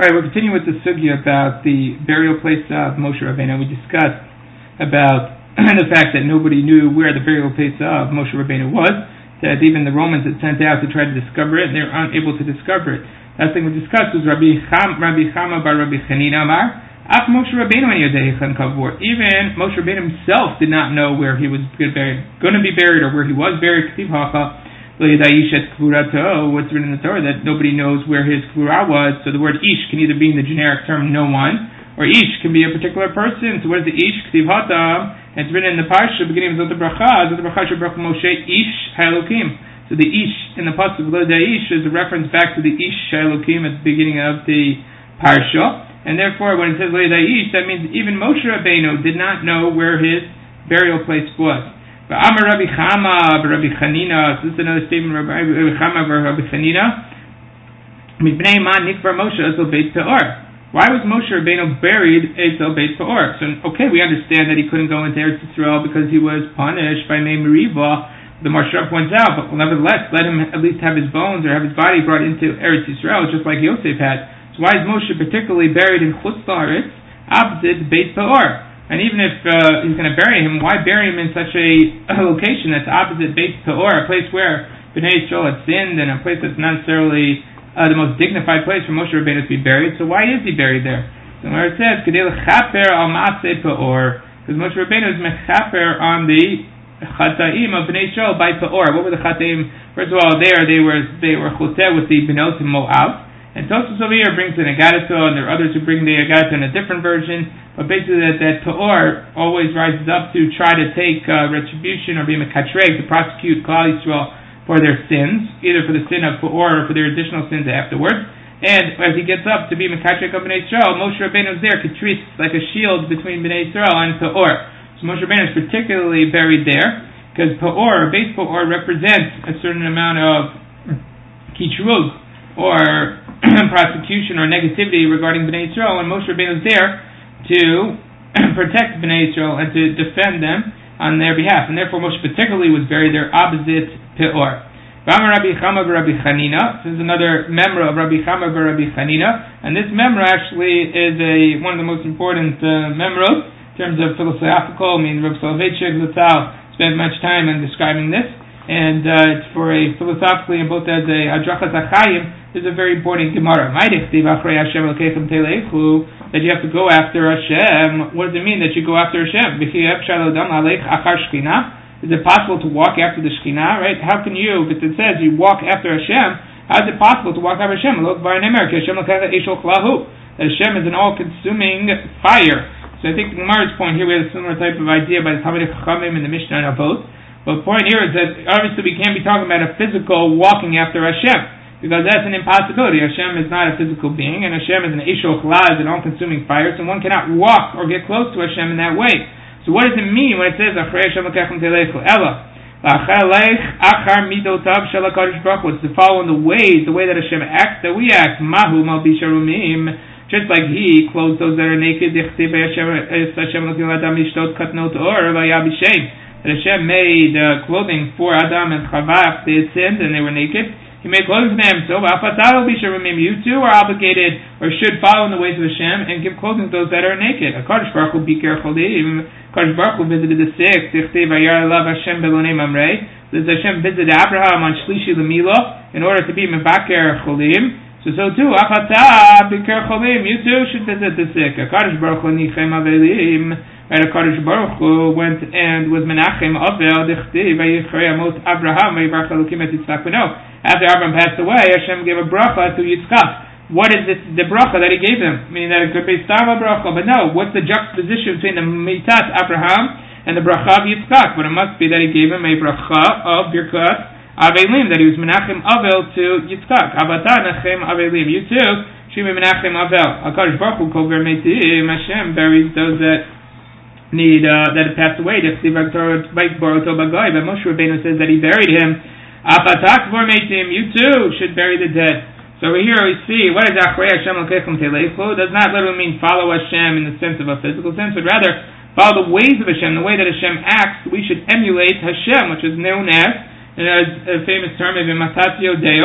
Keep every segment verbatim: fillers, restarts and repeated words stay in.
All right, we're continuing with the sugya about the burial place of Moshe Rabbeinu. We discussed about the fact that nobody knew where the burial place of Moshe Rabbeinu was, that even the Romans had sent out to try to discover it, and they were unable to discover it. Last thing we discussed was Rabbi Cham, Rabbi Chama bar Rabbi Chanina Amar, Af Moshe Rabbeinu Yodei Kavur. Even Moshe Rabbeinu himself did not know where he was going to be buried or where he was buried. K'tiv Hacha. What's written in the Torah that nobody knows where his kvura was. So the word ish can either be in the generic term no one, or ish can be a particular person. So what is the ish? K'tiv hata, and it's written in the parsha beginning of Zot Bracha. Zot Bracha Shebrach Moshe ish ha'elokim. So the ish in the pasuk below the ish is a reference back to the ish ha'elokim at the beginning of the parsha, and therefore when it says Le'edai ish, that means even Moshe Rabbeinu did not know where his burial place was. Amar Rabbi Chama, Rabbi Chanina. So this is another statement of Rabbi Chama, Rabbi Chanina. Mibnei ma nikvar Moshe ezel Beit Peor. Why was Moshe Rabbeinu buried ezel Beit Peor? So okay, we understand that he couldn't go into Eretz Yisrael because he was punished by Mei Meriva. The Maharsha points out, but nevertheless, let him at least have his bones or have his body brought into Eretz Yisrael, just like Yosef had. So why is Moshe particularly buried in Chutz La'aretz, opposite Beit Peor? And even if uh, he's going to bury him, why bury him in such a, a location that's opposite Beit Peor, a place where Bnei Yisrael had sinned, and a place that's not necessarily uh, the most dignified place for Moshe Rabbeinu to be buried? So why is he buried there? So where it says, Kedei l'chaper al ma'aseh Peor, because Moshe Rabbeinu is mechaper on the chataim of Bnei Yisrael by Peor. What were the chataim? First of all, there they were they were choteh with the benot and Moab. And Tosfos over here brings an Agadato, and there are others who bring the Agadato in a different version. But basically, that, that Peor always rises up to try to take uh, retribution or be mekatreg, to prosecute Klal Yisrael for their sins, either for the sin of Peor or for their additional sins afterwards. And as he gets up to be mekatreg of Bnei Yisrael, Moshe Rabbeinu is there, Ketris, like a shield between Bnei Yisrael and Peor. So Moshe Rabbeinu is particularly buried there, because Peor, base Peor, represents a certain amount of kitrug, or prosecution or negativity regarding Bnei Yisrael, and Moshe Rabbeinu is there to protect Bnei Yisrael and to defend them on their behalf, and therefore Moshe particularly was buried there opposite Peor. Rabbi Chama Rabbi Chanina. This is another memra of Rabbi Chama Rabbi Chanina, and this memra actually is a one of the most important uh, memros in terms of philosophical. I mean, Rav Soloveitchik Zatzal spent much time in describing this, and uh, it's for a philosophically and both as a Hadrachas HaChaim. This is a very important Gemara. That you have to go after Hashem. What does it mean that you go after Hashem? Is it possible to walk after the Shekhinah? Right? How can you, if it says you walk after Hashem, how is it possible to walk after Hashem? That Hashem is an all-consuming fire. So I think the Gemara's point here, we have a similar type of idea by the Talmidei Chachamim and the Mishnah and Avot. But the point here is that obviously we can't be talking about a physical walking after Hashem, because that's an impossibility. Hashem is not a physical being, and Hashem is an Eishol Chla, is an all-consuming fire, so one cannot walk or get close to Hashem in that way. So what does it mean when it says, Achrei Hashem Lekechem Telechu? Ella, Achar Midotav Shel HaKadosh Baruch Hu, it's to follow in the ways, the way that Hashem acts, that we act. Mahu Malbish Harumim, just like He clothes those that are naked, Hashem Lekim Adam Yishtot Katnot Or Vayabishem, that Hashem made uh, clothing for Adam and Chava. They had sinned and they were naked. He made clothing for them, so you too are obligated or should follow in the ways of Hashem and give clothing to those that are naked. HaKadosh Baruch Hu Bikar Cholim, HaKadosh Baruch Hu visited the sick. Does Hashem visited Abraham on Shlishi Lamila in order to be Mebakar Cholim? So so too, Afata Bikar Cholim, you too should visit the sick. HaKadosh Baruch Hu Nichem Avelim. Right, HaKadosh Baruch Hu went and was Menachem Avel Dichtiv Vayichrei Amot Abraham Vayivarach Elokim et Yitzchak Beno. After Abraham passed away, Hashem gave a bracha to Yitzchak. What is this, the bracha that He gave him? Meaning that it could be Stava bracha, but no. What's the juxtaposition between the Mitat Abraham and the bracha of Yitzchak? But it must be that He gave him a bracha of Birkat Avelim, that he was Menachem Avel to Yitzchak. Avata Nachem Avelim. You too should be Menachem Avel. HaKadosh Baruch Hu Kol Vermeitim. Hashem buries those that need uh, that have passed away. But Moshe Rabbeinu says that He buried him. Apatak Vormeitim. You too should bury the dead. So over here we see, what is Achrei Hashem Lekechem Telechu? Does not literally mean follow Hashem in the sense of a physical sense, but rather follow the ways of Hashem, the way that Hashem acts. We should emulate Hashem, which is known as, in a, a famous term of Imatatio Deo,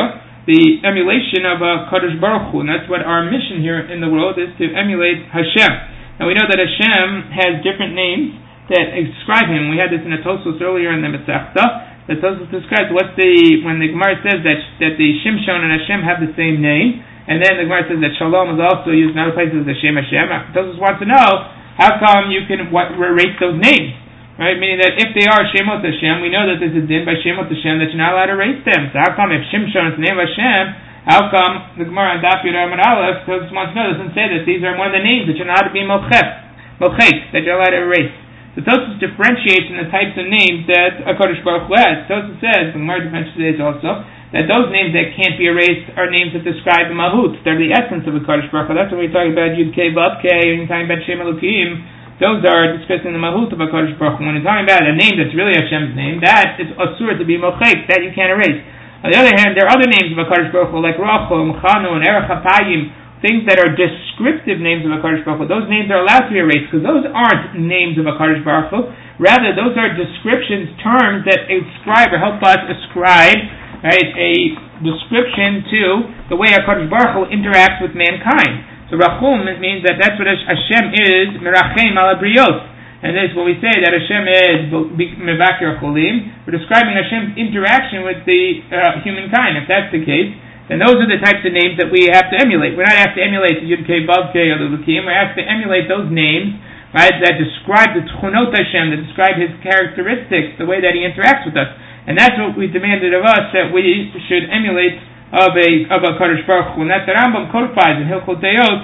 the emulation of a Kadosh Baruch Hu, and that's what our mission here in the world is, to emulate Hashem. Now we know that Hashem has different names that describe Him. We had this in a Tosfos earlier in the Masechta. The Tosfos describes what's the when the Gemara says that that the Shimshon and Hashem have the same name, and then the Gemara says that Shalom is also used in other places as Hashem Hashem. Tosfos wants to know how come you can what, erase those names. Right, meaning that if they are Shemot Hashem, we know that there's a din by Shemot Hashem that you're not allowed to erase them. So how come if Shimshon is the name of Hashem, how come the Gemara on Daf Yud Amud Aleph wants to know doesn't say that these are one of the names that you're not allowed to be mochef, mochek, that you're allowed to erase. So Tosfos differentiates in the types of names that HaKadosh Baruch Hu has. Tosfos says, the Gemara differentiates also, that those names that can't be erased are names that describe the Mahut. They're the essence of HaKadosh Baruch Hu. That's when we're talking about Yud Kei Vav Kei, when you're talking about Shem Elokim. Those are discussing the Mahut of HaKadosh Baruch Hu. When you're talking about a name that's really Hashem's name, that is asur to be mochek, that you can't erase. On the other hand, there are other names of HaKadosh Baruch Hu, like Rachum, Chanun, Erech HaPayim, things that are descriptive names of HaKadosh Baruch Hu. Those names are allowed to be erased, because those aren't names of HaKadosh Baruch Hu. Rather, those are descriptions, terms that ascribe or help us ascribe, right, a description to the way HaKadosh Baruch Hu interacts with mankind. So Rachum means that that's what Hashem is, Merachem ala Briot. And this is what we say, that Hashem is Mevakir Cholim. We're describing Hashem's interaction with the uh, humankind. If that's the case, then those are the types of names that we have to emulate. We're not asked to emulate the Yud Kei Vav Kei or the Lukim. We're asked to emulate those names, right, that describe the Tchunot Hashem, that describe His characteristics, the way that He interacts with us. And that's what we demanded of us, that we should emulate of a of a Kadosh Baruch Hu. And that the Rambam codifies in Hilchot Deot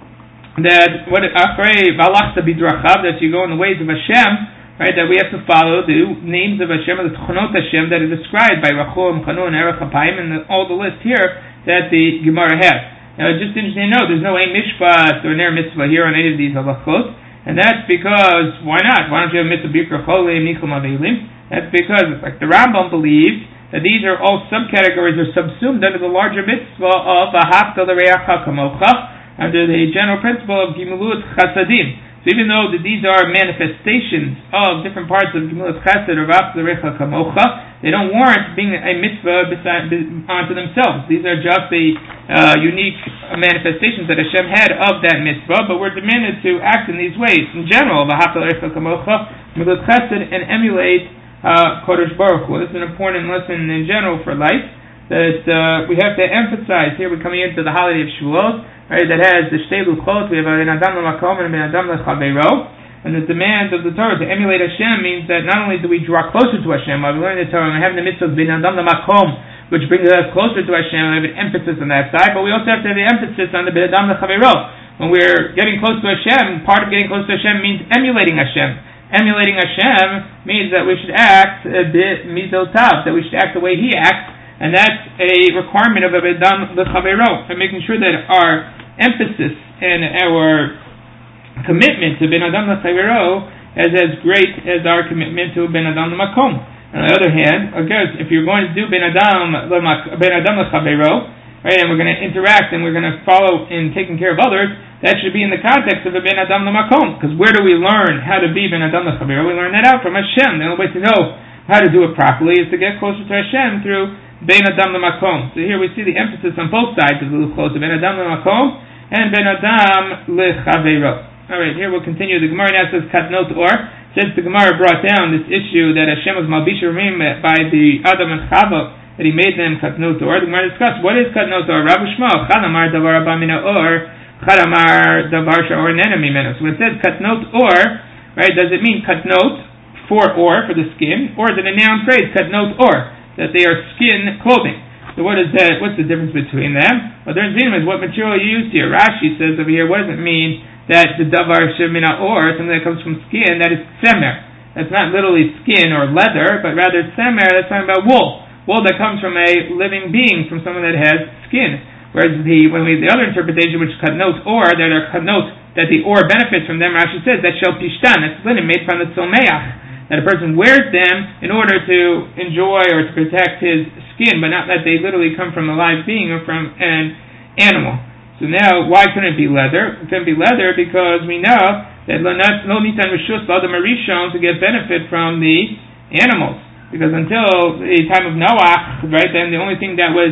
that what Achrei Valachta Bidrachav, that you go in the ways of Hashem, right? That we have to follow the names of Hashem, the Tchunot Hashem that are described by Rachum, Chanun, Erech HaPayim, and the, all the list here that the Gemara has. Now, it's just interesting to know there's no Ein Mishpat or Ner Mitzvah here on any of these halachot, and that's because why not? Why don't you have Mitzvah Bikra Cholim, Nichum Avelim? That's because, like the Rambam believes, that these are all subcategories or subsumed under the larger mitzvah of Ahavta l'reacha kamocha, under the general principle of Gimulut Chasadim. So even though that these are manifestations of different parts of Gimulut Chasad or Ahavta l'reacha kamocha, they don't warrant being a mitzvah beside, onto themselves. These are just the uh, unique manifestations that Hashem had of that mitzvah, but we're demanded to act in these ways. In general, of Ahavta l'reacha kamocha, Gimulut Chasad, and emulate Uh, Kodesh Baruch Hu. This is an important lesson in general for life that uh, we have to emphasize. Here we're coming into the holiday of Shavuot, right? That has the Shtei Luchot. We have Ben Adam LeMakom and Ben Adam LeChavero, and the demand of the Torah to emulate Hashem means that not only do we draw closer to Hashem while we learn the Torah and we have the mitzvah of Ben Adam LeMakom, which brings us closer to Hashem, and we have an emphasis on that side, but we also have to have the emphasis on the Ben Adam LeChavero. When we're getting close to Hashem, part of getting close to Hashem means emulating Hashem. Emulating Hashem means that we should act a bit mizotav, that we should act the way He acts, and that's a requirement of a Adam l'chavero, and making sure that our emphasis and our commitment to Ben Adam l'chavero is as great as our commitment to Ben Adam l'makom. On the other hand, I guess if you're going to do Ben Adam Ben Adam l'chavero, right, and we're going to interact and we're going to follow in taking care of others, that should be in the context of a Ben Adam l'makom. Because where do we learn how to be Ben Adam l'chavero? We learn that out from Hashem. The only way to know how to do it properly is to get closer to Hashem through Ben Adam l'makom. So here we see the emphasis on both sides of the luchot, Ben Adam l'makom and Ben Adam l'chavero. All right, here we'll continue. The Gemara now says Katnot Or. Since the Gemara brought down this issue that Hashem was Malbish Ramim by the Adam and Chava, that He made them Katnot Or, the Gemara discussed what is Katnot Or. Rav Shmuel Chalamar Davar Abba Mina Or. Charamar davar sha'or nena mimenu. So when it says katnot or, right, does it mean katnot for or for the skin, or is it a noun phrase katnot or that they are skin clothing? So what is that? What's the difference between them? Well, there's is what material you used here. Rashi says over here, what does it mean that the davar shemina or something that comes from skin that is tzemer? That's not literally skin or leather, but rather tzemer. That's talking about wool, wool that comes from a living being, from someone that has skin. Whereas the when we the other interpretation, which is kadnot or, that are kadnot that the or benefits from them, Rashi says that shel pishtan, that's linen made from the tzomeach, that a person wears them in order to enjoy or to protect his skin, but not that they literally come from a live being or from an animal. So now, why couldn't it be leather? It couldn't be leather because we know that lo nitan rishus l'adam harishon to get benefit from the animals, because until the time of Noah, right, then the only thing that was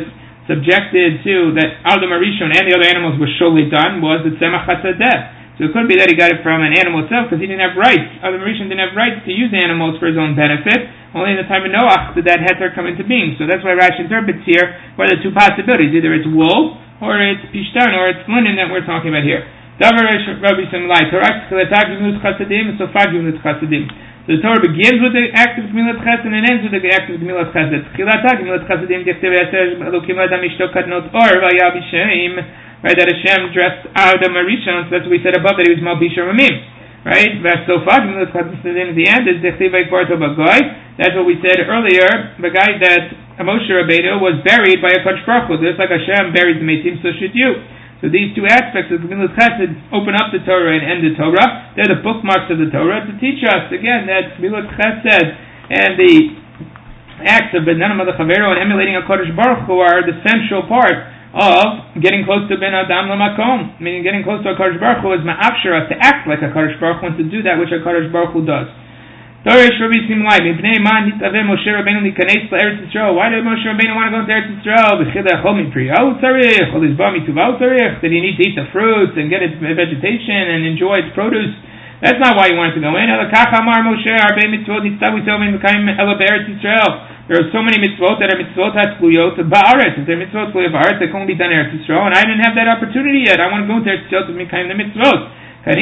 subjected to that Adam Arishon and the other animals were surely done was the Tzemach HaSadeh. So it could be that he got it from an animal itself because he didn't have rights. Adam Arishon didn't have rights to use animals for his own benefit. Only in the time of Noach did that heter come into being. So that's why Rashi interprets here what are the two possibilities. Either it's wool, or it's pishtan, or it's linen that we're talking about here. Davar Rabbi Simlai, Torah Tchilatah Gemilut Chasadim, and Sofah Gemilut Chasadim. So the Torah begins with the act of Gemilut Chesed and ends with the act of Gemilut Chesed. Tchilatah Gemilut Chasadim, Dichtev Yaser Elokim Adam Ishto Kadnot Or Vayal B'Shem. Right, that Hashem dressed Adam Arishon, so that's what we said above, that he was Malbish Ramim. Right? Vasofah Gemilut Chasadim at the end is Dichtev Vaykvarto Bagoy. That's what we said earlier, the guy that Moshe Rabbeinu was buried by a Kodesh Baruch Hu. Just like Hashem buried the Meitim, so should you. So these two aspects of Gemilut Chesed open up the Torah and end the Torah. They're the bookmarks of the Torah to teach us, again, that Gemilut Chesed and the acts of Benanam Adachavero and emulating a Kodesh Baruch Hu are the central part of getting close to Ben Adam Lamakom. Meaning getting close to a Kodesh Baruch Hu is ma'afshara, to act like a Kodesh Baruch Hu and to do that which a Kodesh Baruch Hu does. Dorish Rabbi Simlai, Mipnei Man Nitaveh Moshe Rabbeinu Likanes LaEretz Yisrael. Why did Moshe Rabbeinu want to go into Eretz Yisrael? B'chidei Chol Mipriyah Tzarich, Chol Izba Mituvah Tzarich. Did he need to eat the fruits and get its vegetation and enjoy its produce? That's not why he wanted to go in. Elakach Amar Moshe Arbei Mitzvot Nitzavu Tovim V'Kayim Ela Be'eretz Yisrael. There are so many mitzvot that are mitzvot hatzluyot ba'aretz. If they're mitzvot tzluyot ba'aretz, they can only be done in Eretz Yisrael, and I didn't have that opportunity yet. I want to go into Eretz Yisrael to mekayim the mitzvot. Right,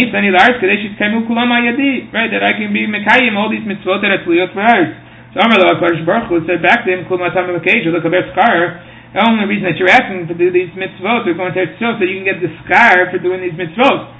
that I can be mekayim all these mitzvot that are tzluyot ba'aretz. So Amar Lo HaKadosh Baruch Hu said back to him, Kol matam v'kesh, look at skar. The only reason that you're asking to do these mitzvot, you're going to Eretz Yisrael so you can get the skar for doing these mitzvot.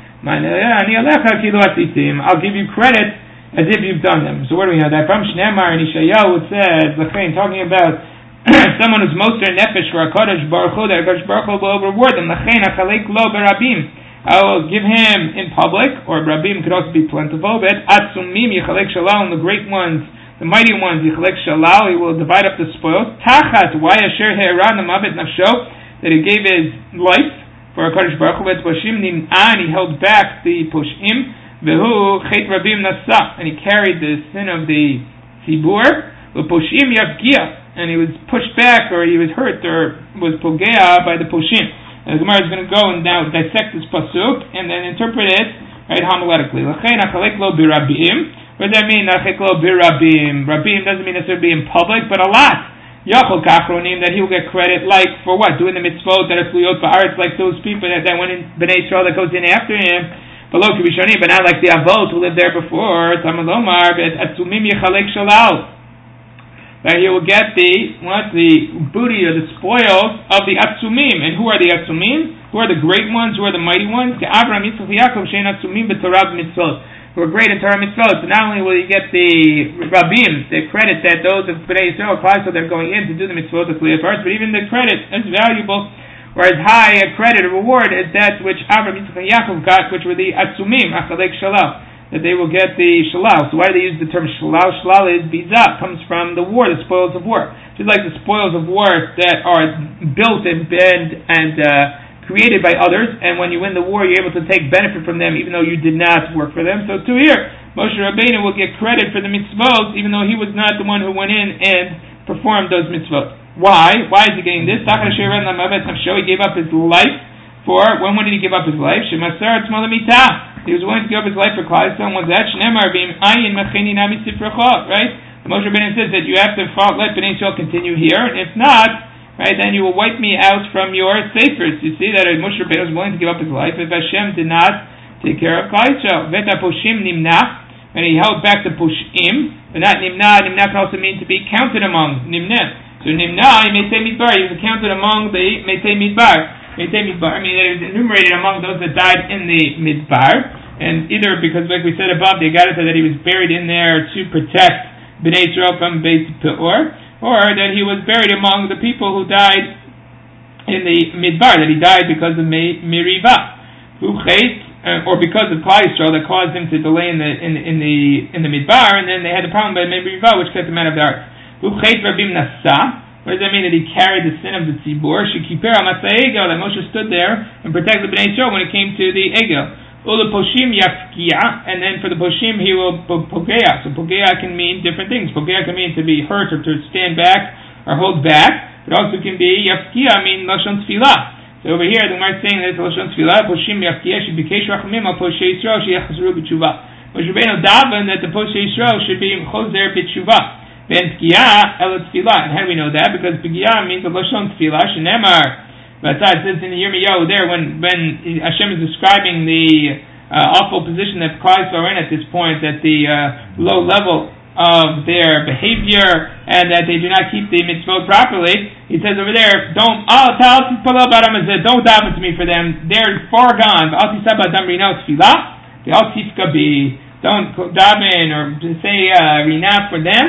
I'll give you credit as if you've done them. So where do we have that from? Shneimar and Yeshayahu, it says, L'chein, talking about someone who's moser nefesh for a Kodesh Baruch Hu, that a Kodesh Baruch Hu will reward them. L'chein achalek lo berabim. I will give him in public, or rabim could also be plentiful, but atzumim yichalek shalal, and the great ones, the mighty ones, yichalek shalal, he will divide up the spoils. Tachat, why asher he'eran amavet nafsho, that he gave his life for a Kodesh Baruch Hu, but poshim nim'an, he held back the poshim, Vehu chet rabim nasa, and he carried the sin of the tzibur. U'poshim yafgia, and he was pushed back, or he was hurt, or was pogea by the poshim. And the Gemara is going to go and now dissect this pasuk and then interpret it right homiletically. L'chein achalek lo birabim. What does that mean? Achalek lo birabim. Rabim doesn't mean necessarily in public, but a lot. Yachol kachronim, that he will get credit, like for what? Doing the mitzvot that are fluyot ba'aretz, like those people that, that went in Bnei Yisrael that goes in after him. But not like the Avot who lived there before. Tamalomar, but Atzumim Yechalek Shalal. That he will get the what the booty or the spoils of the Atzumim. And who are the Atzumim? Who are the great ones? Who are the mighty ones? Avraham, Yitzchak, Yaakov, Shein Atzumim b'Torah b'Mitzvot. Who are great in Torah Mitzvot. So not only will you get the Rabim, the credit that those of Bnei Yisrael apply, so they're going in to do the Mitzvot of Liyat Baruch, but even the credit is valuable. Or as high a credit, a reward, as that which Avraham, Yitzchak, and Yaakov got, which were the Atzumim, Achalek Shalal, that they will get the Shalal. So why do they use the term Shalal? Shalal is Bizah, comes from the war, the spoils of war. Just like the spoils of war that are built and and, and uh, created by others, and when you win the war, you're able to take benefit from them, even though you did not work for them. So too here, Moshe Rabbeinu will get credit for the mitzvot, even though he was not the one who went in and performed those mitzvot. Why? Why is he getting this? He gave up his life for, when, when did he give up his life? He was willing to give up his life for Klal Yisrael. Was that? Right? The Moshe Rabbeinu says that you have to let Bnei Yisrael continue here, and if not, right, then you will wipe me out from your safers. You see that Moshe Rabbeinu was willing to give up his life if Hashem did not take care of Klal Yisrael. Veta poshim nimna, and he held back the poshim, but not nimna. Nimna can also mean to be counted among. Nimna. So Nimna, Meitei Midbar, he was counted among the Meitei Midbar. Meitei Midbar, I mean that he was enumerated among those that died in the Midbar. And either because, like we said above, they got it that he was buried in there to protect Bnei Yisrael from Beit Peor, or that he was buried among the people who died in the Midbar, that he died because of Meriva, or because of Klal Yisrael that caused him to delay in the in, in the in the Midbar, and then they had the problem by Meriva, which kept him out of the ark. What does that mean that he carried the sin of the tzibur? Shekiper Amasai Egel, that Moshe stood there and protected the Bnei Yisrael when it came to the Egel. Ula Poshim Yafkia, and then for the Poshim he will Pogea. So Pogea can mean different things. Pogea can mean to be hurt or to stand back or hold back. but also can be yafkia, I mean lashon tefillah. So over here, the Gemara is saying that it's lashon tefillah. Poshim yafkia should be keish rachamim al poshei Yisrael sheyachzru b'tshuva. Moshe Rabbeinu daven that the poshei Yisrael should be chozer b'tshuva. Ben pgia el tefillah. And how do we know that? Because pgia means a lashon tefillah. Shenemar. But it says in the Yirmiyahu there when when Hashem is describing the uh, awful position that Klal Yisrael are in at this point, at the uh, low level of their behavior, and that they do not keep the mitzvot properly. He says over there, don't oh tell don't daven to me for them. They're far gone. Don't daven or say uh, rina for them.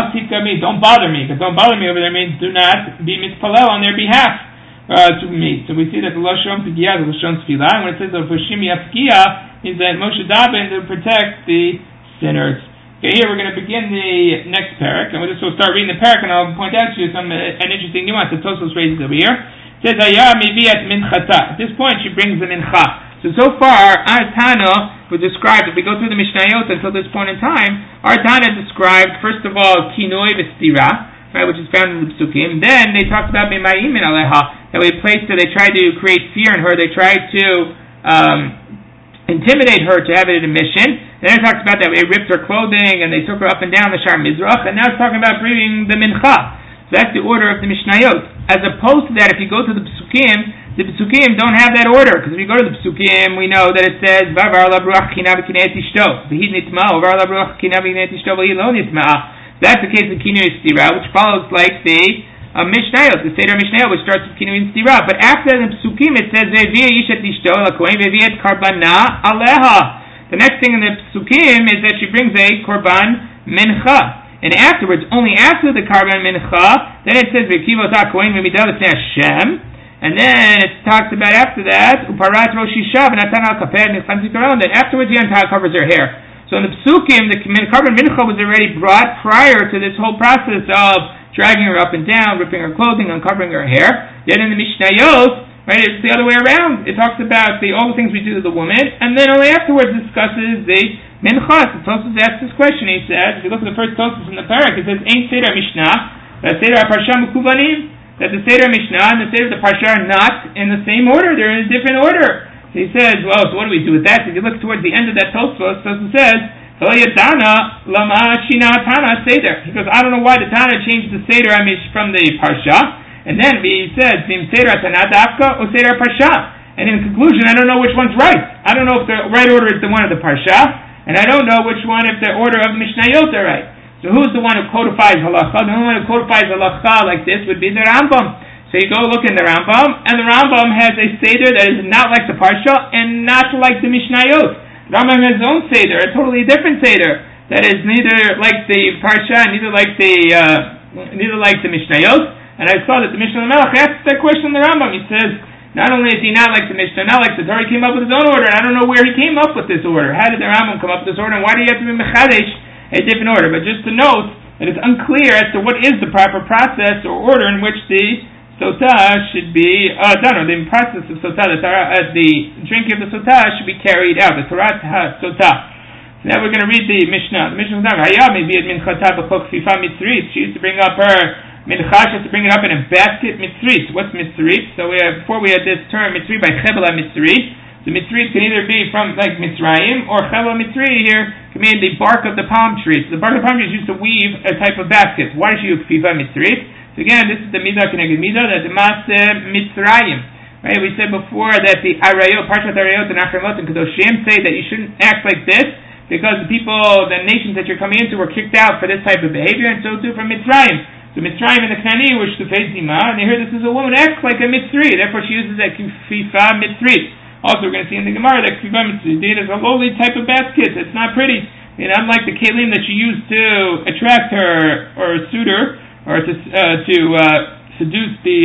Don't bother me. But don't bother me over there means do not be mitzpalel on their behalf uh, to me. So we see that the lashon pigiyah, the lashon tefillah, and when it says the Poshim yafkia, means that Moshe daven to protect the sinners. Okay, here we're going to begin the next parak, and we'll just we'll start reading the parak, and I'll point out to you some uh, an interesting nuance that Tosfos raises over here. It says, "Haya miviat minchata." At this point, she brings the mincha. So so far, our Tana was described. If we go through the Mishnayot until this point in time, our Tana described first of all kinoi v'stira, right, which is found in the Psukim. Then they talked about mimayim in aleha, that we placed her. They tried to create fear in her. They tried to um, intimidate her to have it in a mission. And then it talks about that they ripped her clothing and they took her up and down the Shar Mizrach, and now it's talking about bringing the mincha. So that's the order of the Mishnayot. As opposed to that, if you go to the Psukim, the Psukim don't have that order, because if you go to the Psukim, we know that it says Vavar la bruach kina v'kinei tishto v'hid nitma, Vavar la bruach kina v'kinei tishto v'hid lo nitma. That's the case of kinui stira, which follows like the uh, Mishnayot, the Seder Mishnayot, which starts with kinui stira. But after the Psukim, it says Ve'viyah yishat tishto l'kohen ve'viyat karbana aleha. The next thing in the Psukim is that she brings a korban mincha. And afterwards, only after the korban mincha, then it says V'kivot kohen v'midah l'fnei Hashem. And then it talks about after that, Uparat Rosh Isha v'natan al kapeh nechlan zikaron. Then afterwards, the entire covers her hair. So in the Psukim, the korban mincha was already brought prior to this whole process of dragging her up and down, ripping her clothing, uncovering her hair. Yet in the Mishnayot, right, it's the other way around. It talks about the all the things we do to the woman, and then only afterwards discusses the mincha. So Tosfos asks this question. He says, if you look at the first Tosfos in the parak, it says, "Ein Seder Mishnah, that Seder Parsha Mukuvanim." That the Seder Mishnah and the Seder the Parsha are not in the same order; they're in a different order. So he says, "Well, so what do we do with that?" So if you look towards the end of that Tosfos, Tosfos says, "V'yatana lama shina Tana Seder." He goes, "I don't know why the Tana changed the Seder from the Parsha." And then he says, "Vim Seder Tana Dafka or Seder Parsha." And in conclusion, I don't know which one's right. I don't know if the right order is the one of the Parsha, and I don't know which one if the order of Mishnayot are right. So who's the one who codifies halacha? The only one who codifies halacha like this would be the Rambam. So you go look in the Rambam, and the Rambam has a Seder that is not like the Parsha and not like the Mishnayot. The Rambam has his own Seder, a totally different Seder that is neither like the Parsha, neither like the uh, neither like the Mishnayot. And I saw that the Mishnah Melech asked that question in the Rambam. He says, not only is he not like the Mishnah, not like the Torah, he came up with his own order, and I don't know where he came up with this order. How did the Rambam come up with this order, and why do you have to be Mechadesh a different order? But just to note that it's unclear as to what is the proper process or order in which the sotah should be uh, done, or the process of sotah, the, uh, the drinking of the sotah should be carried out, the Torah sotah. So now we're going to read the Mishnah. The Mishnah is not Haya maybe at minchata b'chok fifa mitzrit. She used to bring up her mincha, she used to bring it up in a basket mitzrit. What's mitzrit? So we have, before we had this term mitzrit by chevela mitzrit. The mitzrit can either be from like Mitzrayim, or chevela mitzrit here can mean the bark of the palm tree. So the bark of the palm tree is used to weave a type of basket. Why does she use fifa mitzrit? So again, this is the midah keneged midah, that the maaseh Mitzrayim. Right? We said before that the Arayot, Parshat Arayot, and Achremot and Kedoshim say that you shouldn't act like this because the people, the nations that you're coming into were kicked out for this type of behavior, and so too from Mitzrayim. So Mitzrayim and the Knani were Shtufei Zima, and they hear this is a woman acts like a Mitzri, therefore she uses that fifa mitzrit. Also, we're going to see in the Gemara that fifa mitzrit is a lowly type of basket. It's not pretty. And unlike the kelim that she used to attract her or a suitor, or to uh, to uh, seduce the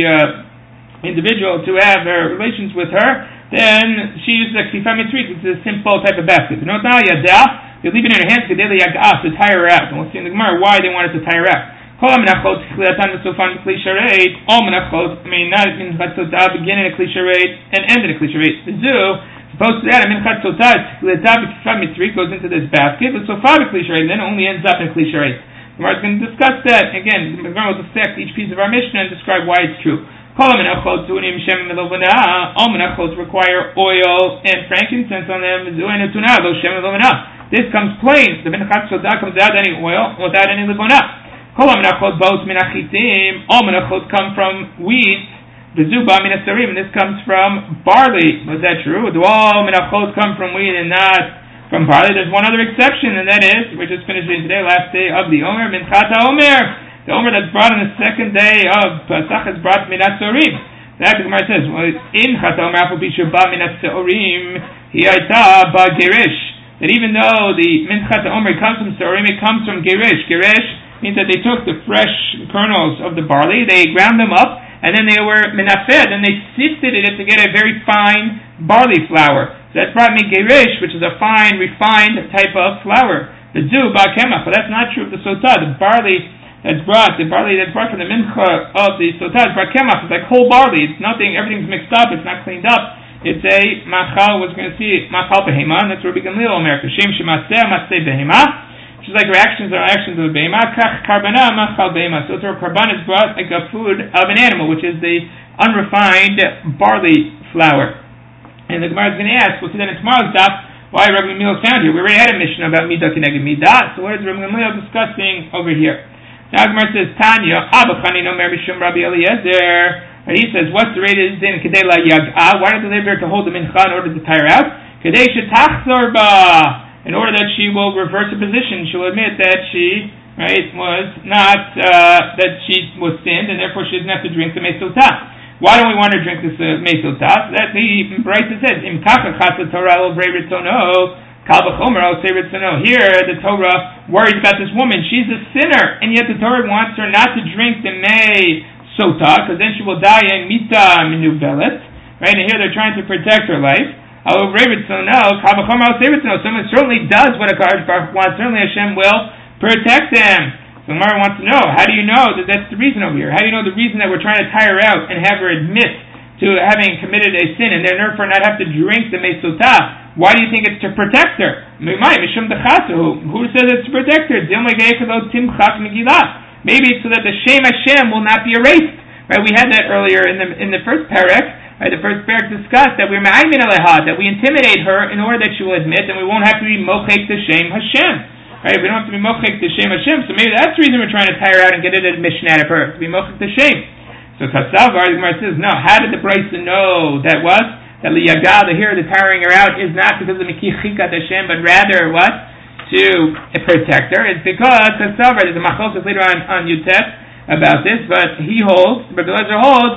uh, individual to have uh, relations with her, then she uses a fifa mitzrit. It's a simple type of basket. You know, now yada, they leave it in her hands to tire her out. And we'll see in the Gemara why they wanted to tire her out. All menachot, all menachot, I mean, not minchat sotah, begin in a kli shareit and end in a kli shareit. The zoo, supposed to that, a minchat sotah, goes into this basket, but sofah kli shareit, and then only ends up in a kli shareit. Gemara is going to discuss that. Again, the Gemara will dissect each piece of our Mishnah and describe why it's true. All menachos require oil and frankincense on them. This comes plain. The menchat soda comes without any oil, without any livona. All menachos come from wheat. Bezuba minasarim, and this comes from barley. Was that true? Do all menachos come from wheat and not from barley? There's one other exception, and that is, we're just finishing today, last day of the Omer, Minchat HaOmer. The Omer that's brought on the second day of Pesach is brought minasarim. That the Gemara says, well, in Chat HaOmer, Afu Bishu Ba minasarim, Hiyaita Ba Gerish. That even though the Minchat HaOmer comes from Sarim, it comes from Gerish. Gerish means that they took the fresh kernels of the barley, they ground them up, and then they were minafed, and they sifted it to get a very fine barley flour. So that's brought me gerish, which is a fine, refined type of flour. The zu ba kemach, but that's not true of the sotah. The barley that's brought, the barley that's brought from the mincha of the sotah is brought kemach. It's like whole barley. It's nothing, everything's mixed up, it's not cleaned up. It's a machal, was going to see, machal behema, and that's where we can live in America. Shem shemaseh, maseh behema. Which is like reactions are actions of a behema. Kach karbana machal behema. So a karban is brought like a food of an animal, which is the unrefined barley flour. And the Gemara is going to ask, we'll see that in tomorrow's daf, why Rabbi Gamliel is found here. We already had a mission about midah kineged midah. So what is Rabbi Gamliel discussing over here? Now the Gemara says, Tanya, Abachani no mer mishum Rabbi Eliezer. He says, what's the rate is in kedei la yag'a? Why did they live here to hold the mincha in order to tire out? Kedei shetachzor ba. In order that she will reverse the position, she will admit that she, right, was not, uh, that she was sinned, and therefore she doesn't have to drink the mesotah. Why don't we want her to drink this uh, mesotah? That the Brisa says, Im kacha chasa Torah el vrei ritzono, kal v'chomer el sei ritzono. Here, the Torah worries about this woman. She's a sinner, and yet the Torah wants her not to drink the mesotah, because then she will die in mita minuvelet, right? And here they're trying to protect her life. Someone certainly does what a Kadosh Baruch wants. Certainly Hashem will protect them. So Gemara wants to know, how do you know that that's the reason over here? How do you know the reason that we're trying to tire her out and have her admit to having committed a sin and therefore not have to drink the mesotah? Why do you think it's to protect her? Who says it's to protect her? Maybe it's so that the Shem Hashem will not be erased. Right? We had that earlier in the in the first parak. Right, the first parak discussed that we're ma'aymin aleha, that we intimidate her in order that she will admit, and we won't have to be mochek to Shem Hashem. Right, we don't have to be mochek to Shem Hashem, so maybe that's the reason we're trying to tire her out and get an admission out of her, to be mochek to Shem. So Kasavar, the Gemara says, no, how did the Brisa know that what? That liyagal, the here, the tiring her out, is not because of mikichikat Hashem, but rather what? To protect her. It's because Kasavar, there's a machlokes later on on Yutef about this, but he holds, Rabbi Eliezer holds,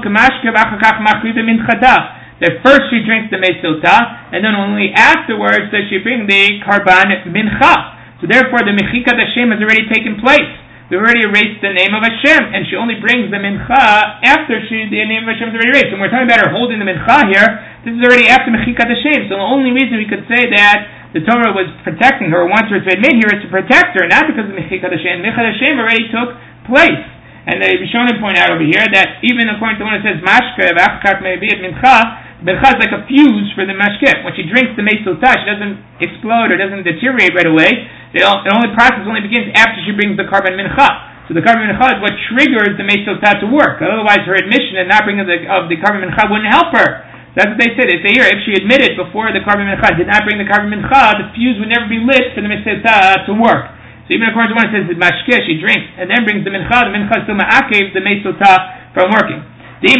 that first she drinks the mesotah, and then only afterwards does she bring the karban mincha. So therefore the mechikat Hashem has already taken place. We've already erased the name of Hashem, and she only brings the mincha after she, the name of Hashem is already erased. When we're talking about her holding the mincha here, this is already after mechikat Hashem. So the only reason we could say that the Torah was protecting her, or wants her to admit here, is to protect her, not because of mechikat Hashem. Mechikat Hashem already took place. And the Rishonim point out over here that even according to one that says mashke v'achkak me'biyat mincha, mincha is like a fuse for the mashke. When she drinks the mesotah, she doesn't explode or doesn't deteriorate right away. The only process only begins after she brings the karban mincha. So the karban mincha is what triggers the mesotah to work. Otherwise, her admission and not bringing the, of the karban mincha wouldn't help her. That's what they said. They say here, if she admitted before the karban mincha did not bring the karban mincha, the fuse would never be lit for the mesotah to work. So even according to one, it says that mashke, she drinks, and then brings the mincha, the mincha still ma'akev the mesotah from working. If,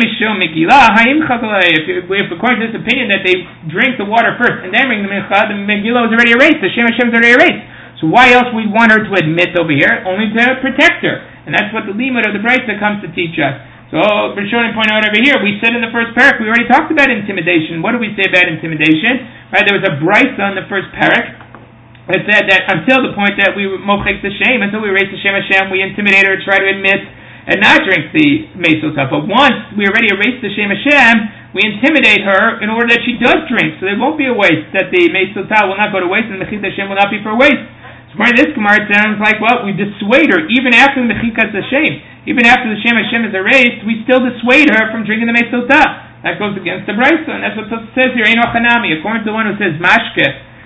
if according to this opinion that they drink the water first and then bring the mincha, the megillah is already erased, the Shem Hashem is already erased. So why else we want her to admit over here? Only to protect her. And that's what the limud of the Brisa comes to teach us. So Rishonim point out over here, we said in the first parak, we already talked about intimidation. What do we say about intimidation? Right, there was a Brisa on the first parak. It said that until the point that we mochek the shame, until we erase the Shem Hashem, we intimidate her, try to admit, and not drink the mesotah. But once we already erase the Shem Hashem, we intimidate her in order that she does drink. So there won't be a waste, that the mesotah will not go to waste, and the mechikat Hashem will not be for waste. So according to this Gemara, it sounds like, well, we dissuade her, even after the mechikat Hashem. Even after the Shem Hashem is erased, we still dissuade her from drinking the mesotah. That goes against the Brisa, and that's what it says here, Ein Ochanami. According to the one who says mashke,